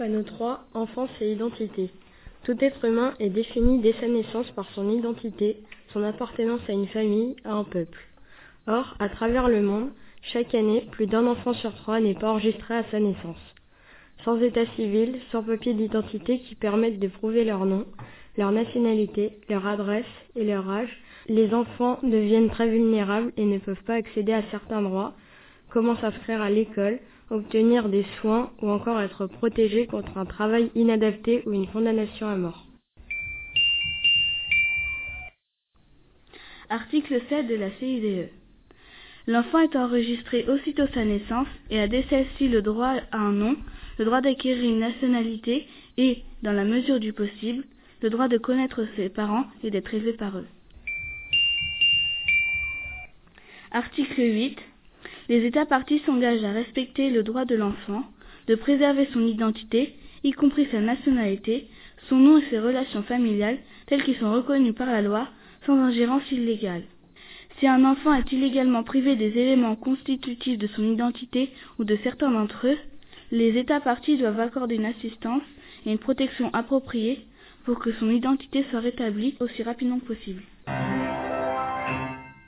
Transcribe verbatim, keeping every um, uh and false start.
panneau trois, enfance et identité. Tout être humain est défini dès sa naissance par son identité, son appartenance à une famille, à un peuple. Or, à travers le monde, chaque année, plus d'un enfant sur trois n'est pas enregistré à sa naissance. Sans état civil, sans papier d'identité qui permettent de prouver leur nom, leur nationalité, leur adresse et leur âge, les enfants deviennent très vulnérables et ne peuvent pas accéder à certains droits, comment s'inscrire à l'école, obtenir des soins ou encore être protégés contre un travail inadapté ou une condamnation à mort. Article sept de la C I D E. L'enfant est enregistré aussitôt sa naissance et a dès celle-ci le droit à un nom, le droit d'acquérir une nationalité et, dans la mesure du possible, le droit de connaître ses parents et d'être élevé par eux. Article huit. Les États parties s'engagent à respecter le droit de l'enfant, de préserver son identité, y compris sa nationalité, son nom et ses relations familiales telles qu'ils sont reconnus par la loi, sans ingérence illégale. Si un enfant est illégalement privé des éléments constitutifs de son identité ou de certains d'entre eux, les États parties doivent accorder une assistance et une protection appropriée pour que son identité soit rétablie aussi rapidement que possible.